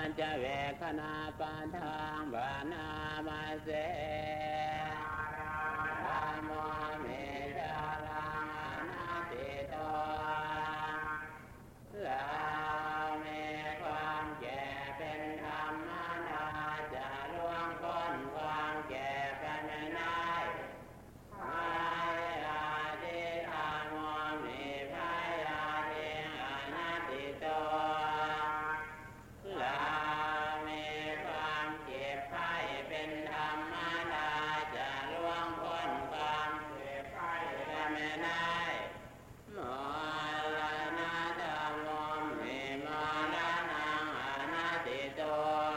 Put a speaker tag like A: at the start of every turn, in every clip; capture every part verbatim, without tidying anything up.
A: จะเวคณาปานทางบานามาเสธรรมโมเมจารังอนัตติโตเรามีความแก่เป็นธรรมนาจะล่วงพ้นความแก่ไปไม่ได้พยาธิธรรมโมมีพยาธิอนัตติโตเรามีความเจ็บไข้เป็นธรรมนาจะล่วงพ้นความเจ็บไข้ไปไม่ได้มรณะธรรมโมมีมรณะอนัตติโต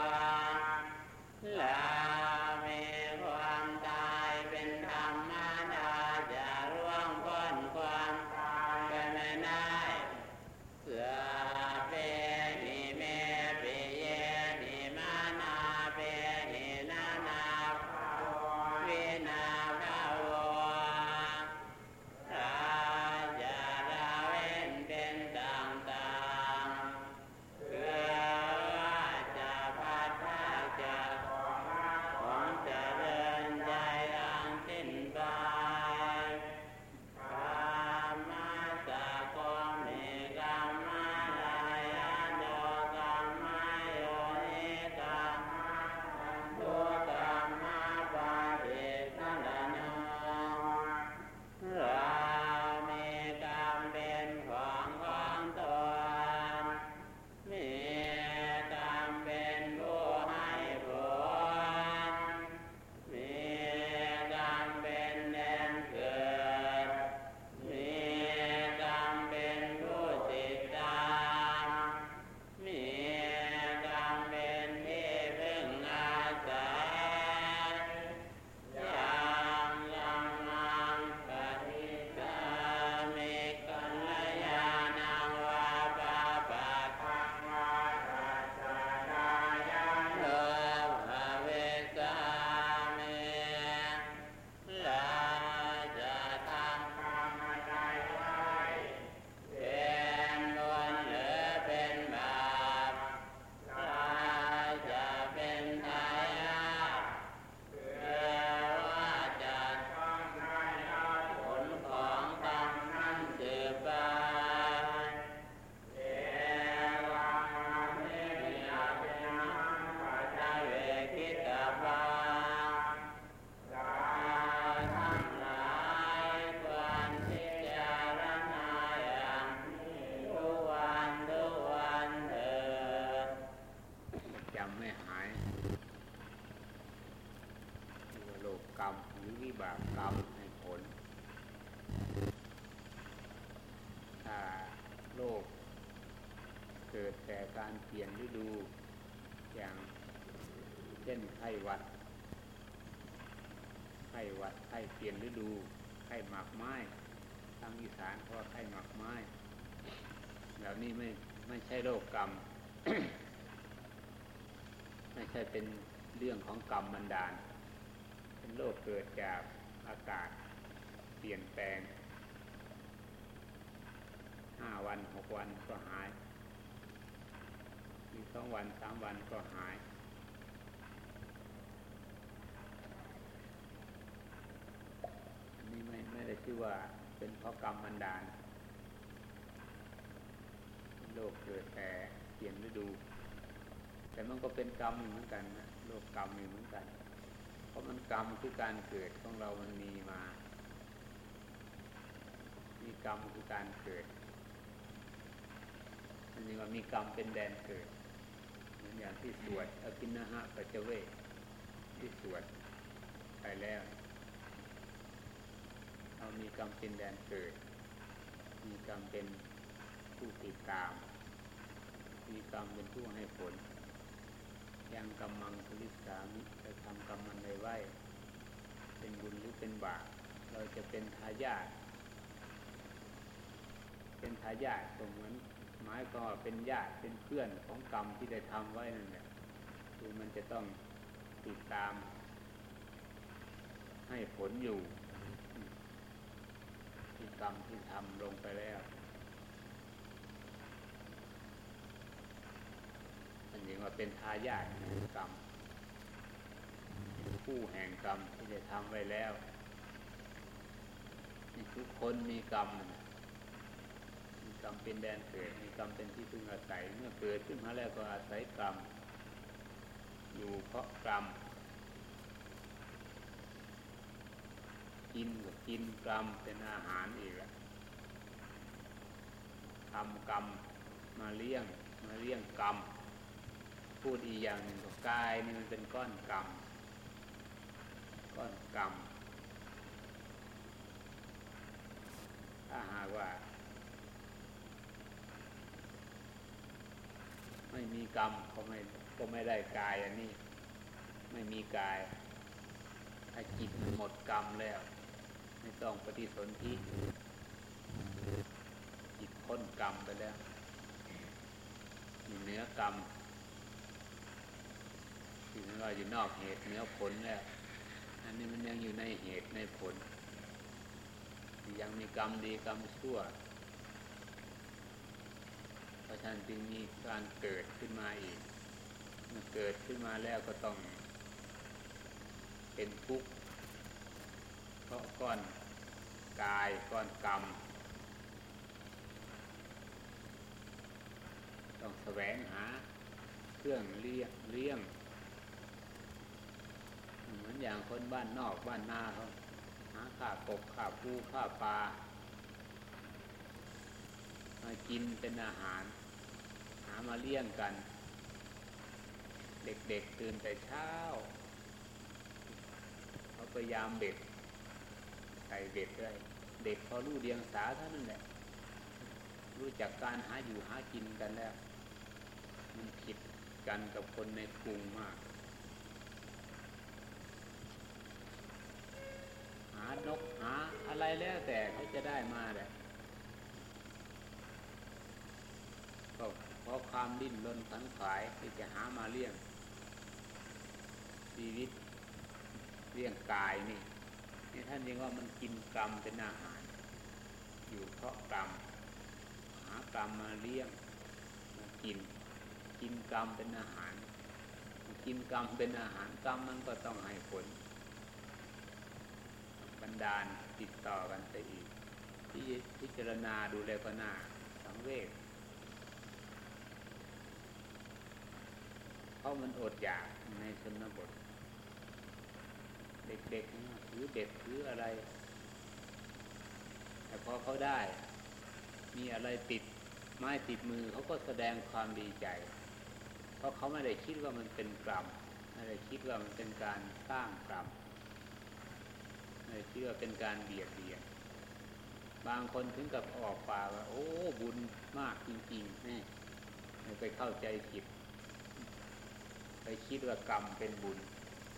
A: เรามีความตายเป็นธรรมนาจะล่วงพ้นความตายไปไม่ได้สัพเพหิเมปิเยหิมานาเปหินานาภาววินาภาวราจะละเว้นเป็นต่างๆเพื่อว่าจะพัดพรากจากของเจริญใจอันสิ้นไปกามสะโกมิกามลายาโยกามโยนิกามทุกขามปาติสังขโนเรามีกรรมเป็นของของตนมีกรรมเป็นผู้ให้ผลมีกรรมเป็นแดนเกิดมีกรรมเป็นผู้ติดตามมีกรรมเป็นที่พึ่งอาศัยยังยังมังปฏิสามิกัลยาณังวาปาปัสสังวาสัจจดายาโนภเวสามิเราจะทำกรรมใดไว้เป็นบุญหรือเป็นบาปเราจะเป็นทายาทเพื่อว่าจะต้องได้รับผลของกรรมนั้นสืบไปเอวังอภิญาเปนังปัจจเวคิตปังเราทั้งหลายควรพิจารณาอย่างนี้ทุกวันทุกวันเถิดจำไม่หายโลกกรรมหรือวิบากกรรมให้ผลถ้าโลกเกิดแต่การเปลี่ยนฤดูอย่างเช่นไข้หวัดไข้หวัดไข้เปลี่ยนฤดูไข้หมากไม้ทางอีสานเขาว่าไข้หมากไม้เหล่านี้ไม่ไม่ใช่โรคกรรม ไม่ใช่เป็นเรื่องของกรรมบันดาลเป็นโรคเกิดจากอากาศเปลี่ยนแปลงห้าวันหกวันก็หายอีกสองวันสามวันก็หายอันนี้ไม่ไม่ได้ชื่อว่าเป็นเพราะกรรมบันดาลโรคเกิดแต่เปลี่ยนฤดูแต่มันก็เป็นกรรมเหมือนกันนะโลกกรรมเหมือนกันเพราะมันกรรมคือการเกิดของเรามันมีมามีกรรมคือการเกิดมันนี่ว่ามีกรรมเป็นแดนเกิดเหมือนอย่างที่สวดอภินหะปัจเจเวกที่สวดไปแล้วเรามีกรรมเป็นแดนเกิดมีกรรมเป็นผู้ติดตามมีกรรมเป็นผู้ให้ผลยังกรรมังคุลิสามิจะทำกรรมมันใดไว้เป็นบุญหรือเป็นบาปเราจะเป็นทายาทเป็นทายาทก็เหมือนหมายก็เป็นญาติเป็นเพื่อนของกรรมที่ได้ทำไว้นั่นแหละคือมันจะต้องติดตามให้ผลอยู่ที่กรรมที่ทำลงไปแล้วอันนี้ว่า
B: ว่าเป็นทายาทแห่งกรรมผู้แห่งกรรมที่ได้ทำไว้แล้วทุกคนมีกรรมมีกรรมเป็นแดนเกิดมีกรรมเป็นที่พึ่งอาศัยเมื่อเกิดขึ้นมาแล้วก็อาศัยกรรมอยู่เพราะกรรมกินก็กินกรรมเป็นอาหารอีกแล้วทำกรรมมาเลี้ยงมาเลี้ยงกรรมพูดอีกอย่างหนึ่งก็กายนี่มันเป็นก้อนกรรมก้อนกรรมถ้าหากว่าไม่มีกรรมก็ไม่ก็ไม่ได้กายอันนี้ไม่มีกายถ้าจิตหมดกรรมแล้วไม่ต้องปฏิสนธิจิตพ้นกรรมไปแล้วอยู่เหนือกรรมที่นั่นว่าอยู่นอกเหตุเหนือผลแล้วอันนี้มันยังอยู่ในเหตุในผลยังมีกรรมดีกรรมชั่วเพราะฉะนั้นจึงมีการเกิดขึ้นมาอีกเมื่อเกิดขึ้นมาแล้วก็ต้องเป็นทุกข์เพราะก้อนกายก้อนกรรมต้องแสวงหาเครื่องเลี้ยงเลี้ยงเหมือนอย่างคนบ้านนอกบ้านนาเขาหาข้ากบข้าปูข้าปลามากินเป็นอาหารหามาเลี้ยงกันเด็กๆตื่นแต่เช้าเขาพยายามเบ็ดใส่เบ็ดด้วยเด็กพอรู้เดียงสาเท่านั้นแหละรู้จักการหาอยู่หากินกันแล้วมันผิดกันกับคนในกรุงมากหานกหาอะไรแล้วแต่เขาจะได้มาแหละก็เพราะความดิ้นรนขันขวายที่จะหามาเลี้ยงชีวิตเลี้ยงกายนี่นี่ท่านเรียกว่ามันกินกรรมเป็นอาหารอยู่เพราะกรรมหากรรมมาเลี้ยงมากินกินกรรมเป็นอาหารกินกรรมเป็นอาหารกรรมมันก็ต้องให้ผลบันดาลติดต่อกันไปอีกที่พิจารณาดูแล้วก็น่าสังเวชเพราะมันอดอยากในชนบทเด็กๆถือเบ็ดถืออะไรแต่พอเขาได้มีอะไรติดไม้ติดมือเขาก็แสดงความดีใจเพราะเขาไม่ได้คิดว่ามันเป็นกรรมไม่ได้คิดว่ามันเป็นการสร้างกรรมไม่ได้คิดว่าเป็นการเบียดเบียนบางคนถึงกับออกปากว่าโอ้บุญมากจริงๆนี่ไปเข้าใจผิดไปคิดว่ากรรมเป็นบุญ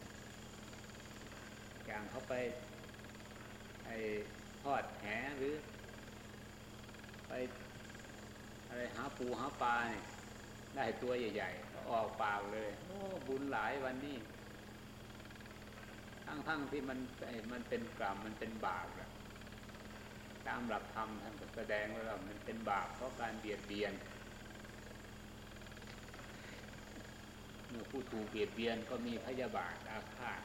B: อย่างเขาไปไอ้ทอดแหหรือไปอะไรหาปูหาปลาเนี่ยได้ตัวใหญ่ๆออกปากเลยโอ้บุญหลายวันนี้ทั้งๆที่มันมันเป็นกรรมมันเป็นบาปอะตามหลักธรรมท่านก็แสดงว่ามันเป็นบาปเพราะการเบียดเบียนเมื่อผู้ถูกเบียดเบียนก็มีพยาบาทอาฆาต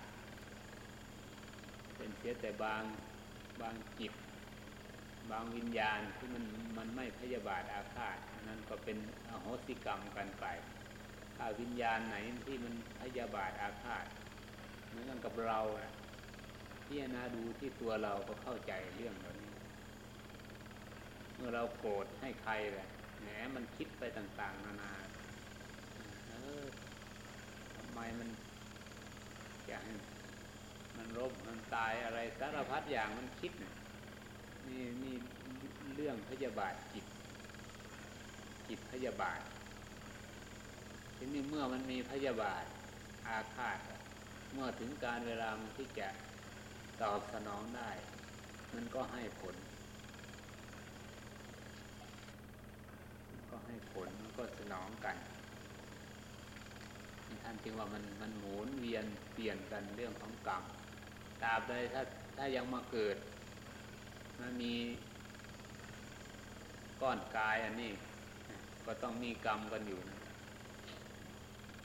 B: เป็นเสียแต่บางบางจิตบางวิญญาณที่มันมันไม่พยาบาทอาฆาตนั่นก็เป็นอโหสิกรรมกันไปถ้าวิญญาณไหนที่มันพยาบาทอาฆาตเหมือนกับเราพิจารณาดูที่ตัวเราก็เข้าใจเรื่องเหล่านี้เมื่อเราโกรธให้ใครแหละแหมมันคิดไปต่างๆนานาเออทำไมมันอยากให้มันรบมันตายอะไรสารพัดอย่างมันคิดนี่นี่เรื่องพยาบาทจิตจิตพยาบาททีนี้เมื่อมันมีพยาบาทอาฆาตเมื่อถึงการเวลามันที่จะตอบสนองได้มันก็ให้ผลก็ให้ผลมันก็สนองกันท่านจึงว่ามันมันหมุนเวียนเปลี่ยนกันเรื่องของกรรมตราบใดถ้าถ้ายังมาเกิดมันมีก้อนกายอันนี้ก็ต้องมีกรรมกันอยู่นะ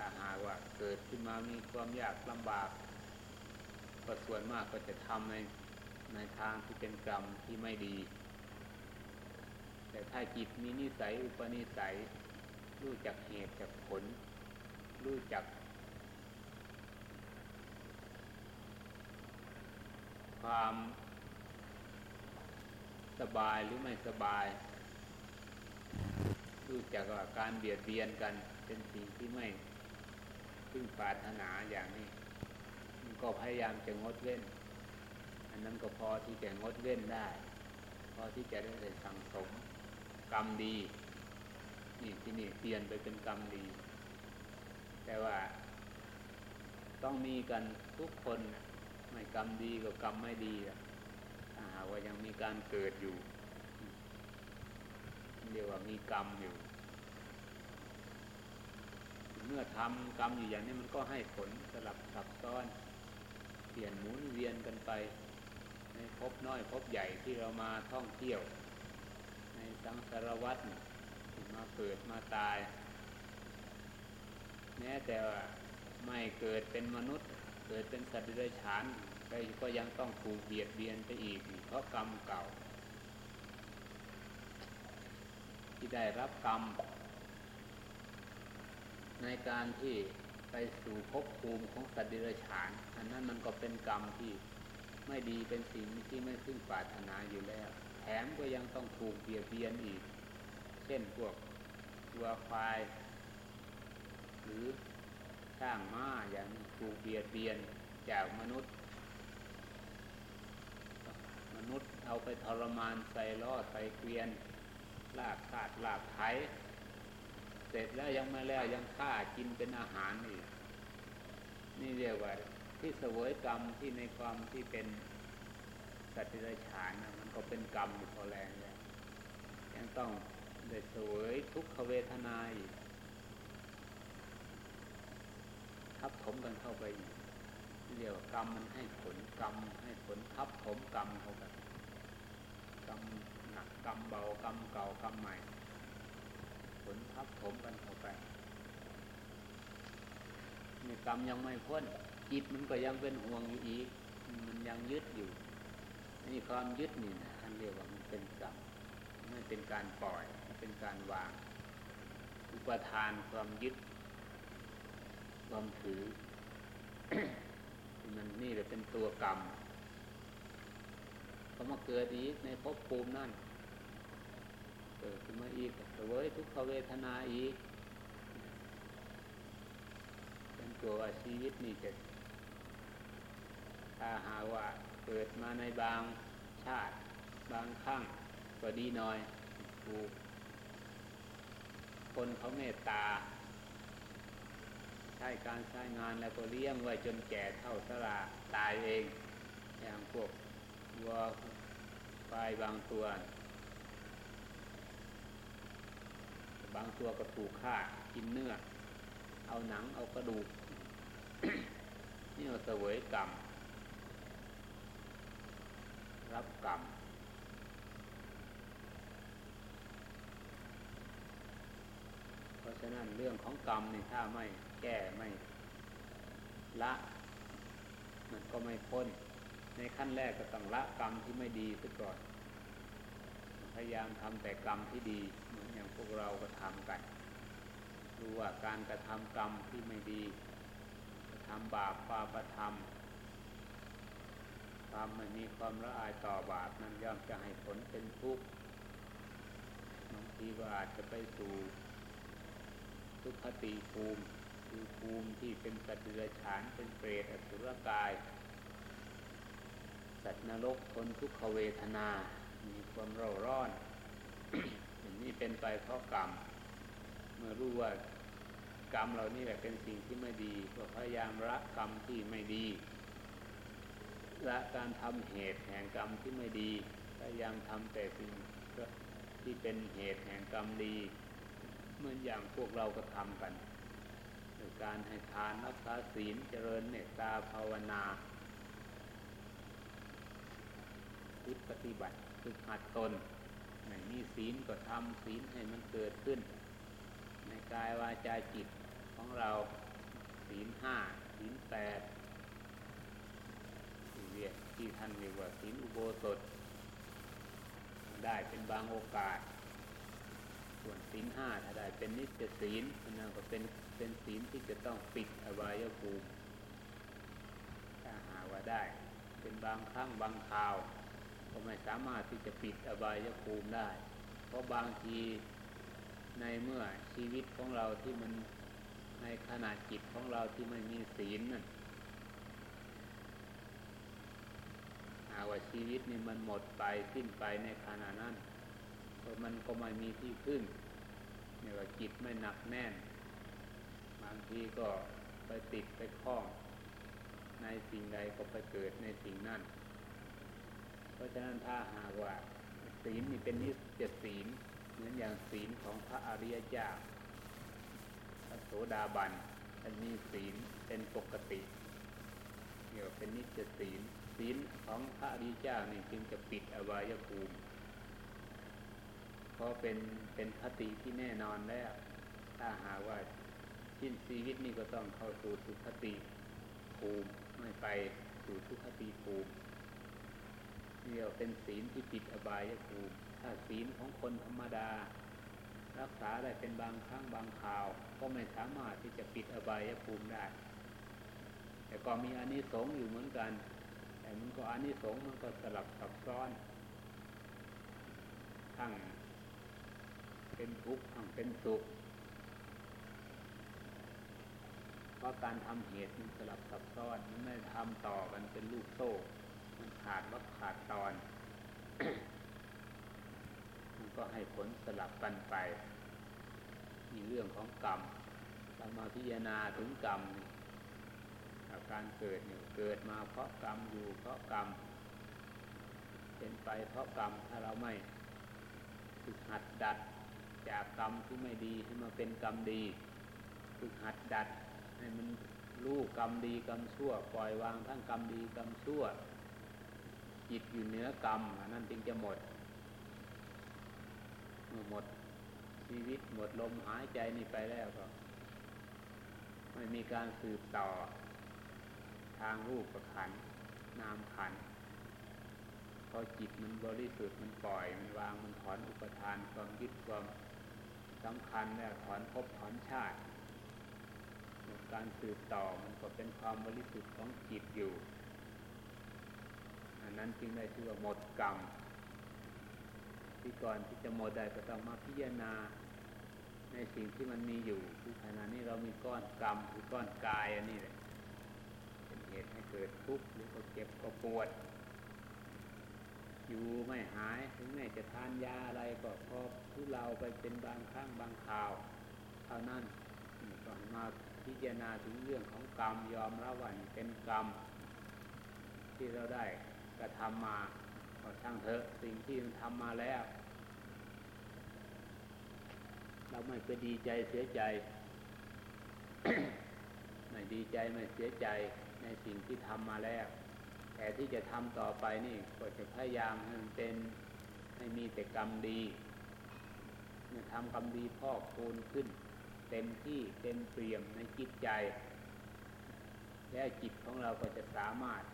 B: าหากว่าเกิดขึ้นมามีความยากลำบากก็ส่วนมากก็จะทำในในทางที่เป็นกรรมที่ไม่ดีแต่ถ้าจิตมีนิสัยอุปนิสัยรู้จักเหตุจักผลรู้จักความสบายหรือไม่สบายรู้จักว่าการเบียดเบียนกันเป็นสิ่งที่ไม่พึงปรารถนาอย่างนี้มันก็พยายามจะงดเว้นอันนั้นก็พอที่จะงดเว้นได้พอที่จะได้สั่งสมกรรมดีนี่ที่นี่เปลี่ยนไปเป็นกรรมดีแต่ว่าต้องมีกันทุกคนไม่กรรมดีกับกรรมไม่ดีถ้าหากว่ายังมีการเกิดอยู่เรียกว่ามีกรรมอยู่เมื่อทำกรรมอยู่อย่างนี้มันก็ให้ผลสลับซับซ้อนเปลี่ยนหมุนเวียนกันไปในภพน้อยภพใหญ่ที่เรามาท่องเที่ยวในสังสารวัฏมาเกิดมาตายแม้แต่ว่าไม่เกิดเป็นมนุษย์เกิดเป็นสัตว์เดรัจฉานก็ยังต้องถูกเบียดเบียนไปอีกเพราะกรรมเก่าที่ได้รับกรรมในการที่ไปสู่ภพภูมิของสัตว์เดรัจฉานอันนั้นมันก็เป็นกรรมที่ไม่ดีเป็นสิ่งที่ไม่พึงปรารถนาอยู่แล้วแถมก็ยังต้องถูกเบียดเบียนอีกเช่นพวกวัวควายหรือช้างม้าอย่างนี้ถูกเบียดเบียนจากมนุษย์มนุษย์เอาไปทรมานใส่ล้อใส่เกวียนลากคาดลากไถเสร็จแล้วยังไม่แล้วยังฆ่ากินเป็นอาหารอีกนี่เรียกว่าที่เสวยกรรมที่ในความที่เป็นสัตว์เดรัจฉานนะมันก็เป็นกรรมอยู่พอแรงแล้วยังต้องได้เสวยทุกขเวทนาอีกทับถมกันเข้าไปอีกเรียกว่ากรรมมันให้ผลกรรมให้ผลทับถมกรรมเข้าไปกรรมหนักกรรมเบากรรมเก่ากรรมใหม่ผลทับถมกันเข้าไปนี่กรรมยังไม่พ้นจิตมันก็ยังเป็นห่วงอยู่อีกมันยังยึดอยู่นี่ความยึดนี่นะท่านเรียกว่ามันเป็นกรรมไม่เป็นการปล่อยมันเป็นการวางอุปทานความยึดความถือ มันนี่แหละเป็นตัวกรรมเขามาเกิดอีกในภพภูมินั่นเกิดขึ้นมาอีกเสวยทุกขเวทนาอีกเป็นตัวว่าชีวิตนี่จะถ้าหาว่าเกิดมาในบางชาติบางครั้งก็ดีหน่อยถูกคนเขาเมตตาใช้การใช้งานแล้วก็เลี้ยงไว้จนแก่เท่าชราตายเองอย่างพวกวัวควายบางตัวบางตัวก็ถูกฆ่ากินเนื้อเอาหนังเอากระดูก นี่เราเสวยกรรมรับกรรมเพราะฉะนั้นเรื่องของกรรมนี่ถ้าไม่แก้ไม่ละมันก็ไม่พ้นในขั้นแรกก็ต้องละกรรมที่ไม่ดีซะก่อนพยายามทำแต่กรรมที่ดีเหมือนอย่างพวกเราก็ทำกันรู้ว่าการกระทำกรรมที่ไม่ดีกระทำบาปปาปธรรมความไม่มีความละอายต่อบาปนั้นย่อมจะให้ผลเป็นทุกข์บางทีก็อาจจะไปสู่ทุกขติภูมิคือภูมิที่เป็นสัตว์เดรัจฉานเป็นเปรตอสุรกายสัตว์นรกทนทุกขเวทนามีความเร่าร้อน อย่างนี้เป็นไปเพราะกรรมเมื่อรู้ว่ากรรมเหล่านี้แหละเป็นสิ่งที่ไม่ดีก็พยายามละกรรมที่ไม่ดีละการทำเหตุแห่งกรรมที่ไม่ดีพยายามทำแต่สิ่งที่เป็นเหตุแห่งกรรมดีเหมือนอย่างพวกเราก็ทำกันโดยการให้ทานรักษาศีลเจริญเมตตาภาวนาปฏิบัติฝึกหัดตนในมีศีลก็ทำศีลให้มันเกิดขึ้นในกายวาจาจิตของเราศีลห้าศีลแปดที่เรียกที่ท่านเรียกว่าศีลอุโบสถได้เป็นบางโอกาสส่วนศีลห้าถ้าได้เป็นนิจศีลนั่นก็เป็นเป็นศีลที่จะต้องปิดอบายภูมิถ้าหาว่าได้เป็นบางครั้งบางคราวก็ไม่สามารถที่จะปิดอบายภูมิได้เพราะบางทีในเมื่อชีวิตของเราที่มันในขณะจิตของเราที่ไม่มีศีลนั่นหากว่าชีวิตนี่มันหมดไปสิ้นไปในขณะนั้นมันก็ไม่มีที่พึ่งเนี่ยว่าจิตไม่หนักแน่นบางทีก็ไปติดไปคล้องในสิ่งใดก็ไปเกิดในสิ่งนั้นเพราะฉะนั้นถ้าหากว่าศีลนี่เป็นนิจศีลเหมือนอย่างศีลของพระอริยเจ้าพระโสดาบันท่านมีศีลเป็นปกติเรียกว่าเป็นนิจศีลศีลของพระอริยเจ้านี่จึงจะปิดอบายภูมิเพราะเป็นเป็นคติที่แน่นอนแล้วถ้าหากว่าสิ้นชีวิตนี่ก็ต้องเข้าสู่สุคติภูมิไม่ไปสู่ทุกขติภูมิเรียกเป็นศีลที่ปิดอบายภูมิถ้าศีลของคนธรรมดารักษาได้เป็นบางครั้งบางคราวก็ไม่สามารถที่จะปิดอบายภูมิได้แต่ก็มีอานิสงส์อยู่เหมือนกันแต่มันก็อานิสงส์มันก็สลับซับซ้อนทั้งเป็นทุกข์ทั้งเป็นสุขเพราะการทำเหตุมันสลับซับซ้อนมันไม่ทำต่อกันเป็นลูกโซ่มันขาดวักขาดตอน มันก็ให้ผลสลับกันไปมีเรื่องของกรรมเรามาพิจารณาถึงกรรมการเกิดเนี่ยเกิดมาเพราะกรรมอยู่เพราะกรรมเป็นไปเพราะกรรมถ้าเราไม่ฝึกหัดดัดจากกรรมที่ไม่ดีให้มาเป็นกรรมดีฝึกหัดดัดให้มันรู้กรรมดีกรรมชั่วปล่อยวางทั้งกรรมดีกรรมชั่วจิตอยู่เหนือกรรมอันนั้นจึงจะหมดเมื่อหมดชีวิตหมดลมหายใจนี่ไปแล้วก็ไม่มีการสืบต่อทางรูปขันธ์นามขันธ์พอจิตมันบริสุทธิ์มันปล่อยมันวางมันถอนอุปทานความยึดความสำคัญแล้วถอนภพถอนชาติการสืบต่อมันก็เป็นความบริสุทธิ์ของจิตอยู่อันนั้นจึงได้ชื่อว่าหมดกรรมที่ก่อนที่จะหมดได้ก็ต้องมาพิจารณาในสิ่งที่มันมีอยู่คือขณะนี้เรามีก้อนกรรมคือก้อนกายอันนี้แหละเป็นเหตุให้เกิดทุกข์หรือก็เจ็บก็ปวดอยู่ไม่หายถึงแม้จะทานยาอะไรก็พอทุเลาไปเป็นบางครั้งบางคราวเท่านั้นก็มาพิจารณาถึงเรื่องของกรรมยอมรับว่าเป็นกรรมที่เราได้กระทำมาก็ช่างเถอะสิ่งที่ทำมาแล้วเราไม่ไปดีใจเสียใจ ไม่ดีใจไม่เสียใจในสิ่งที่ทำมาแล้วแต่ที่จะทำต่อไปนี่ก็จะพยายามให้มันเป็นให้มีแต่กรรมดีเนี่ยทำกรรมดีพอกพูนขึ้นเต็มที่เต็มเปี่ยมในจิตใจแล้วจิตของเราก็จะสามารถ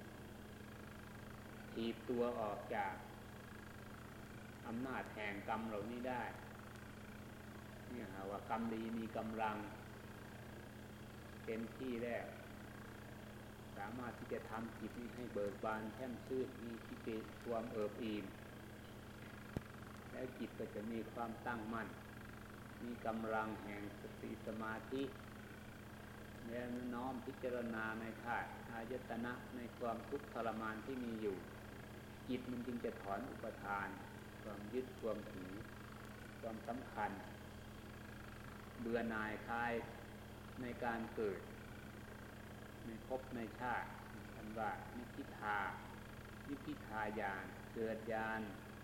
B: ถีบตัวออกจากอำนาจแห่งกรรมเหล่านี้ได้เนี่ยหาว่ากรรมดีมีกำลังเต็มที่แล้วสามารถที่จะทำจิตนี้ให้เบิกบานแช่มชื่นมีกิเลสความเอิบอิ่มแล้วจิตก็จะมีความตั้งมั่นมีกำลังแห่งสติสมาธิและน้อมพิจารณาในธาตุอายตนะในความทุกข์ทรมานที่มีอยู่จิตมันจึงจะถอนอุปทานความยึดความถือความสำคัญเบื่อหน่ายคลายในการเกิดในภพในชาติคำว่านิพพิทานิพพิทาญาณเกิดญาณ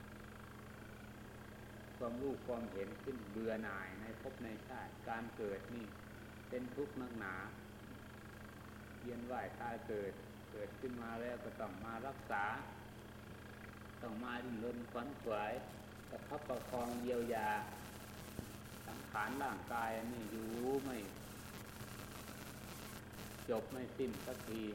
B: ความรู้ความเห็นขึ้นเบื่อหน่ายในภพในชาติการเกิดนี่เป็นทุกข์นักหนาเวียนว่ายตายเกิดเกิดขึ้นมาแล้วก็ต้องมารักษาต้องมาดิ้นรนขวนขวายประคับประคองเยียวยาสังขารร่างกายอันนี้อยู่ไม่จบไม่สิ้นสักที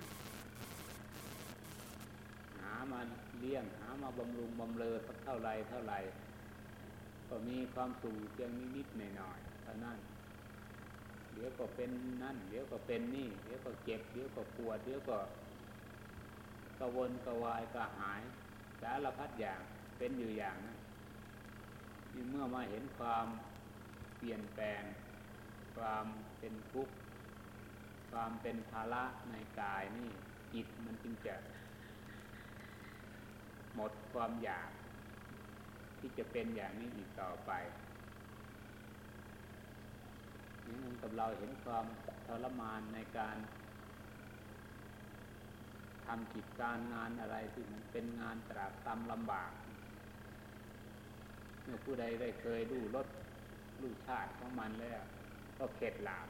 B: หามาเลี้ยงหามาบำรุงบำเรอสักเท่าไรเท่าไรก็มีความสุขเพียงนิดๆหน่อยๆเท่านั้นเดี๋ยวก็เป็นนั่นเดี๋ยวก็เป็นนี่เดี๋ยวก็เจ็บเดี๋ยวก็ปวดเดี๋ยวก็กระวนกระวายกระหายสารพัดอย่างเป็นอยู่อย่างนั้นนี่เมื่อมาเห็นความเปลี่ยนแปลงความเป็นทุกข์ความเป็นภาระในกายนี่จิตมันจึงจะหมดความอยากที่จะเป็นอย่างนี้อีกต่อไปนี่เหมือนกับเราเห็นความทรมานในการทำกิจการงานอะไรที่มันเป็นงานตรากตรำลำบากเมื่อผู้ใดได้เคยดูรสรู้ชาติของมันแล้วก็เข็ดหลาบ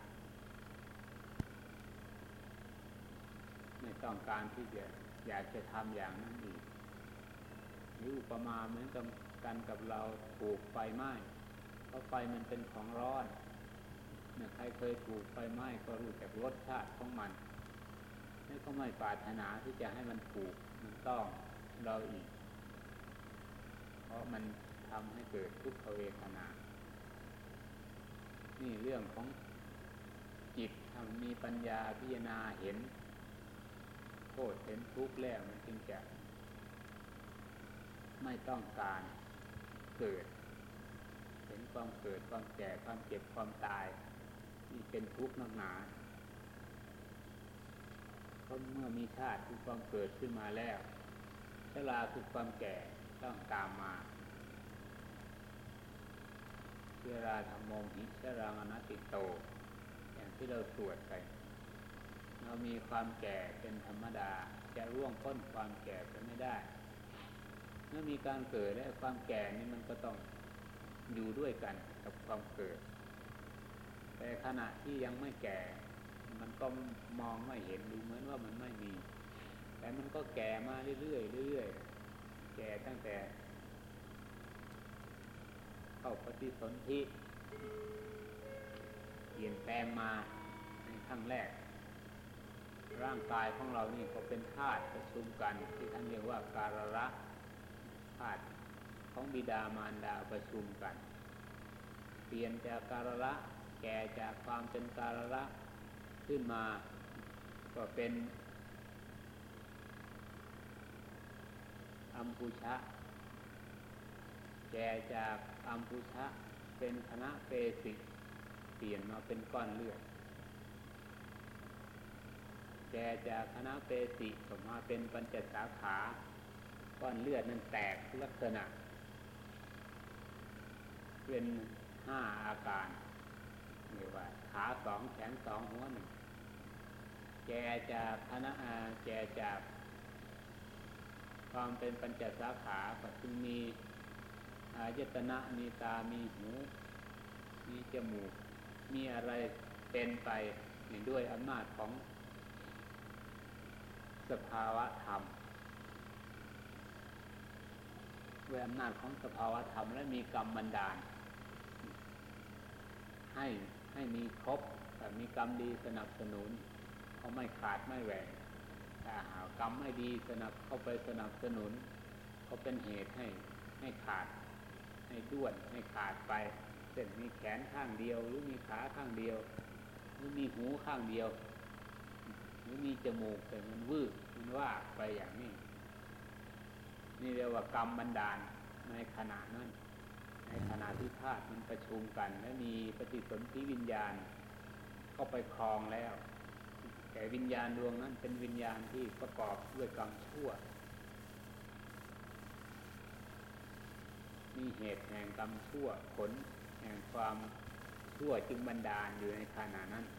B: ไม่ต้องการที่จะอยากจะทำอย่างนั้นอีกหรืออุปมาเหมือนกับกันกับเราถูกไฟไหม้เพราะไฟมันเป็นของร้อนเนี่ยใครเคยถูกไฟไหม้ก็รู้จักรสชาติของมันนี่ก็ไม่ปรารถนาที่จะให้มันถูกมันต้องเราอีกเพราะมันทำให้เกิดทุกขเวทนานี่เรื่องของจิตถ้ามันมีปัญญาพิจารณาเห็นโทษเห็นทุกข์แล้วมันจึงจะไม่ต้องการเกิดเห็นความเกิดความแก่ความเจ็บความตายนี่เป็นทุกข์นักหนาเพราะเมื่อมีชาติคือความเกิดขึ้นมาแล้วชราคือความแก่ต้องตามมาเชราธรรมโมหิชรามนติโตอย่างที่เราสวดไปเรามีความแก่เป็นธรรมดาจะร่วงพ้นความแก่ไปไม่ได้เมื่อมีการเกิดและความแก่นี่มันก็ต้องอยู่ด้วยกันกับความเกิดแต่ขณะที่ยังไม่แก่มันก็มองไม่เห็นดูเหมือนว่ามันไม่มีแต่มันก็แก่มาเรื่อยๆเรื่อยๆแก่ตั้งแต่เข้าปฏิสนธิเปลี่ยนแปลงมาในครั้งแรกร่างกายของเรานี่ก็เป็นธาตุประชุมกันที่ท่านเรียกว่าการละธาตุของบิดามารดาประชุมกันเปลี่ยนจากการละแก่จากความเป็นการละขึ้นมาก็เป็นอัมพุชะแก่จากอัมพุชะเป็นคณะเปสิเปลี่ยนมาเป็นก้อนเลือดแก่จากคณะเปสิก็มาเป็นปัญจสาขาก้อนเลือดนั้นแตกลักษณะเป็นห้าอาการเรียกว่าขาสองแขนสองหัวหนึ่งแก่จากคณะอาแก่จากความเป็นปัญจสาขาก็จึงมีอายตนะมีตามีหูมีจมูกมีอะไรเป็นไปด้วยอำนาจของสภาวะธรรมด้วยอำนาจของสภาวะธรรมและมีกรรมบันดาลให้ให้มีครบแต่มีกรรมดีสนับสนุนเขาไม่ขาดไม่แหวกถ้าหากรรมไม่ดีสนับเข้าไปสนับสนุนเขาเป็นเหตุให้ให้ขาดให้ด้วนให้ขาดไปเช่นมีแขนข้างเดียวหรือมีขาข้างเดียวหรือมีหูข้างเดียวหรือมีจมูกแต่มันวืบมันว่าไปอย่างนี้นี่เรียกว่ากรรมบันดาลในขณะนั้นในขณะที่ธาตุมันประชุมกันและมีปฏิสนธิวิญญาณเข้าไปครองแล้วแต่วิญญาณดวงนั้นเป็นวิญญาณที่ประกอบด้วยกรรมชั่วมีเหตุแห่งกรรมชั่วผลแห่งความชั่วจึงบันดาลอยู่ในขณะนั้น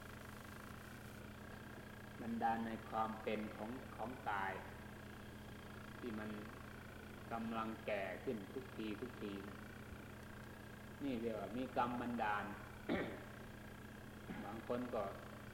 B: บันดาลในความเป็นของของกายที่มันกำลังแก่ขึ้นทุกทีทุกทีนี่เรียกว่ามีกรรมบันดาล บางคนก็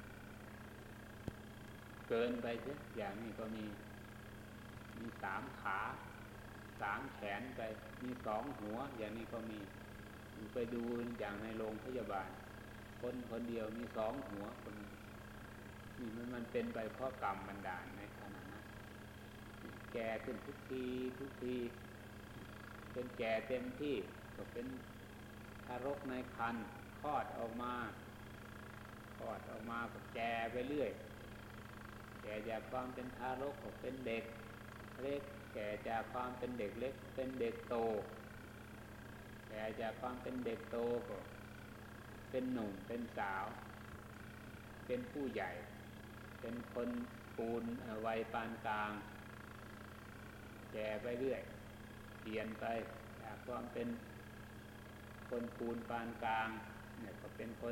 B: เกินไปเสียอย่างนี้ก็มีมีสามขาสามแขนไปมีสองหัวอย่างนี้ก็มีไปดูอย่างในโรงพยาบาลคนคนเดียวมีสองหัวคนนี่มันมันเป็นไปเพราะกรรมบันดาลในขณะนั้นแก่ขึ้นทุกทีทุกทีเป็นแก่เต็มที่ก็เป็นทารกในครรภ์คลอดออกมาคลอดออกมาก็แก่ไปเรื่อยแก่จากความเป็นทารกก็เป็นเด็กเล็กแก่จากความเป็นเด็กเล็กเป็นเด็กโตแก่จากความเป็นเด็กโตก็เป็นหนุ่มเป็นสาวเป็นผู้ใหญ่เป็นคนปูนวัยปานกลางแก่ไปเรื่อยเปลี่ยนไปจากความเป็นคนปูนปานกลางเนี่ยก็เป็นคน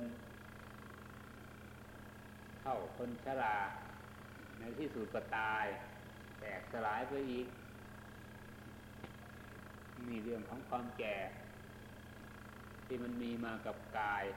B: เฒ่าคนชราในที่สุดก็ตายแตกสลายไปอีกมีเรื่องของความแก่ที่มันมีมากับกาย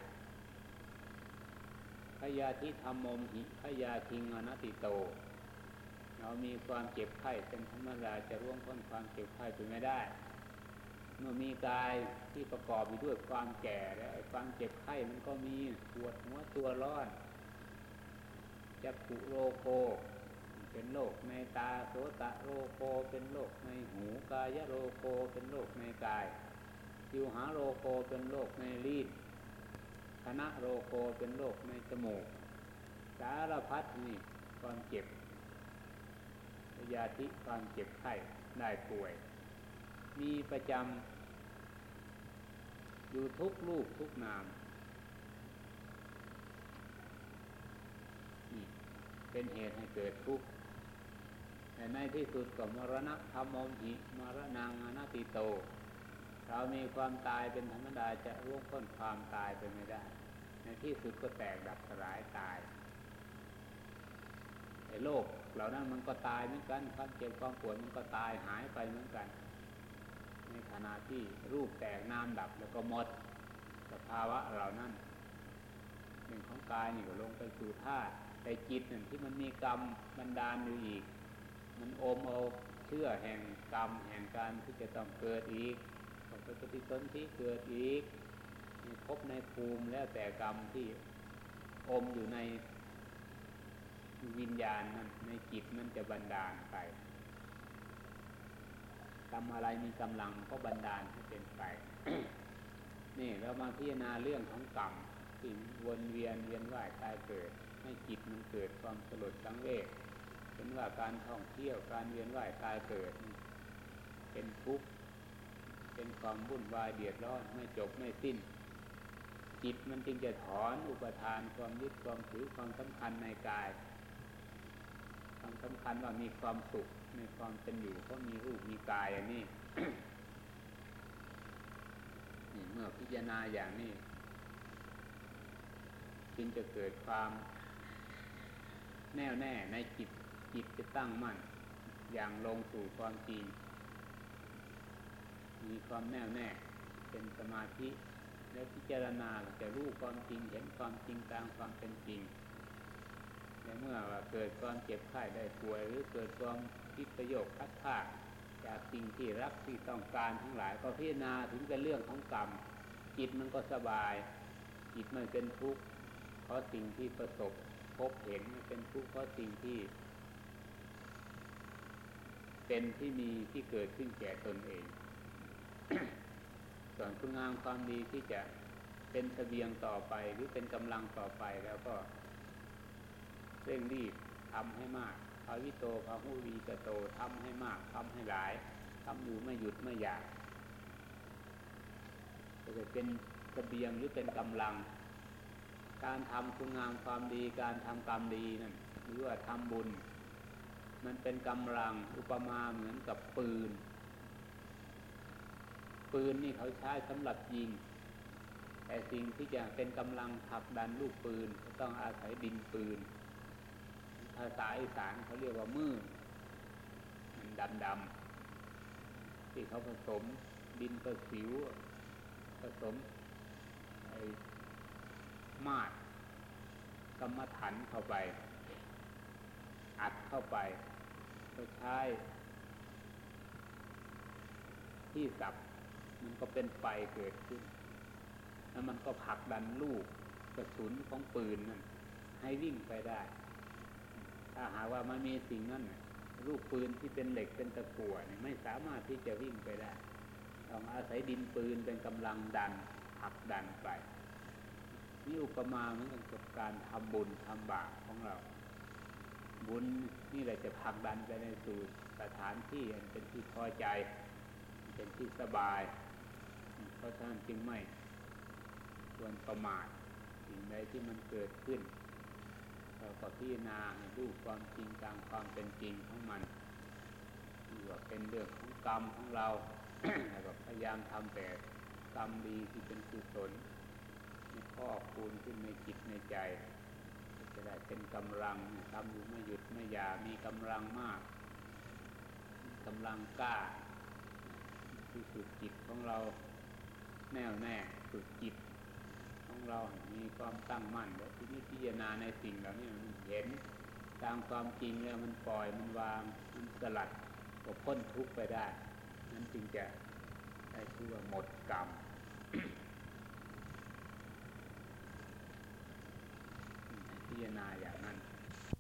B: พยาธิธรรมโมหิพยาทิงอนัตติโตเรามีความเจ็บไข้เป็นธรรมดาจะร่วงพ้นความเจ็บไข้ไปไม่ได้เมื่อมีกายที่ประกอบอยู่ด้วยความแก่และความเจ็บไข้มันก็มีปวดหัวตัวร้อนจักขุโรโคเป็นโรคในตาโสตโรโคเป็นโรคในหูกายโรโคเป็นโรคในกายชิวหาโรโคเป็นโรคในลิ้นคณะโรโคเป็นโรคในจมูกสารพัดนี่ความเจ็บพยาธิความเจ็บไข้ได้ป่วยมีประจำอยู่ทุกรูปทุกนามนี่เป็นเหตุให้เกิดทุกข์แต่ในที่สุดก็มรณะธัมโมหิมรณังอนัตติโตเรามีความตายเป็นธรรมดาจะล่วงพ้นความตายไปไม่ได้ในที่สุดก็แตกดับสลายตายไอ้โรคเหล่านั้นมันก็ตายเหมือนกันความเจ็บความปวดมันก็ตายหายไปเหมือนกันในขณะที่รูปแตกนามดับแล้วก็หมดสภาวะเหล่านั้นหนึ่งของกายนี่ก็ลงไปสู่ธาตุแต่จิตนั่นที่มันมีกรรมบันดาลอยู่อีกมันอมเอาเชื่อแห่งกรรมแห่งการที่จะต้องเกิดอีกก็ไปปฏิสนธิเกิดอีกมีภพในภูมิแล้วแต่กรรมที่อมอยู่ในวิญญาณนั้นในจิตนั้นจะบันดาลไปกรรมอะไรมีกำลังก็บันดาลให้เป็นไป นี่เรามาพิจารณาเรื่องของกรรมที่วนเวียนเวียนว่ายตายเกิดให้จิตมันเกิดความสลดสังเวชเป็นว่าการท่องเที่ยวการเวียนว่ายตายเกิดเป็นทุกข์เป็นความวุ่นวายเดือดร้อนไม่จบไม่สิ้นจิตมันจึงจะถอนอุปทานความยึดความถือความสำคัญในกายความสำคัญว่ามีความสุขในความเป็นอยู่เพราะมีรูปมีกายอันนี้ นี่เมื่อพิจารณาอย่างนี้จึงจะเกิดความแน่วแน่ในจิตจิตจะตั้งมั่นอย่างลงสู่ความจริงมีความแน่วแน่เป็นสมาธิแล้วพิจารณาจะรู้ความจริงเห็นความจริงตามความเป็นจริงและเมื่อว่าเกิดความเจ็บไข้ได้ป่วยหรือเกิดความคิดประโยชน์พัดพลาดจากสิ่งที่รักที่ต้องการทั้งหลายก็พิจารณาถึงเป็นเรื่องของกรรมจิตมันก็สบายจิตไม่เป็นทุกข์เพราะสิ่งที่ประสบพบเห็นไม่เป็นทุกข์เพราะสิ่งที่เป็นที่มีที่เกิดขึ้นแก่ตนเอง ส่วนคุณงามความดีที่จะเป็นเสบียงต่อไปหรือเป็นกำลังต่อไปแล้วก็เร่งรีบทำให้มากภาวิโตภาหุวีกโตทำให้มากทำให้หลายทำอยู่ไม่หยุดไม่หย่อนจะเป็นเสบียงหรือเป็นกำลังการทำคุณงามความดีการทำกรรมดีนั่นหรือว่าทำบุญมันเป็นกำลังอุปมาเหมือนกับปืนปืนนี่เขาใช้สำหรับยิงแต่สิ่งที่จะเป็นกำลังผลักดันลูกปืนก็ต้องอาศัยดินปืนภาษาอีสานเขาเรียกว่ามือมันดำๆที่เขาผสมดินประสิวผสมไอ้มาดกรรมฐานเข้าไปอัดเข้าไปก็ใช้ที่สับมันก็เป็นไฟเกิดขึ้นแล้วมันก็ผลักดันลูกกระสุนของปืนนั่นให้วิ่งไปได้ถ้าหากว่ามันมีสิ่งนั้นลูกปืนที่เป็นเหล็กเป็นตะกั่วเนี่ยไม่สามารถที่จะวิ่งไปได้ต้องอาศัยดินปืนเป็นกำลังดันผลักดันไปนี่อุปมาเหมือนกับการทำบุญทำบาปของเราบุญนี่แหละจะผลักดันไปในสู่สถานที่อันเป็นที่พอใจเป็นที่สบายเพราะฉะนั้นจึงไม่ควรประมาทสิ่งใดที่มันเกิดขึ้นเราก็พิจารณาให้รู้ความจริงตามความเป็นจริงของมันที่ว่าเป็นเรื่องของกรรมของเรา แล้วก็พยายามทำแต่กรรมดีที่เป็นกุศลให้พอกพูนขึ้นในจิตในใจจะได้เป็นกำลังทำอยู่ไม่หยุดไม่หย่ามีกำลังมากกำลังกล้าที่สุดจิตของเราแน่วแน่สุดจิตของเรามีความตั้งมั่นแล้วที่นี่พิจารณาในสิ่งเหล่านี้มันเห็นตามความจริงแล้วมันปล่อยมันวางมันสลัดก็พ้นทุกข์ไปได้นั้นจึงจะได้ชื่อว่าหมดกรรม พิจารณาอย่างนั้น